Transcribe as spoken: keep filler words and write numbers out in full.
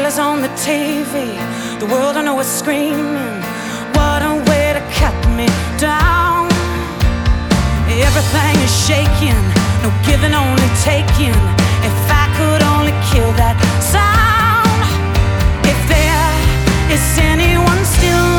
colors on the T V, the world I know is screaming. What a way to cut me down. Everything is shaking, no giving, only taking. If I could only kill that sound. If there is anyone still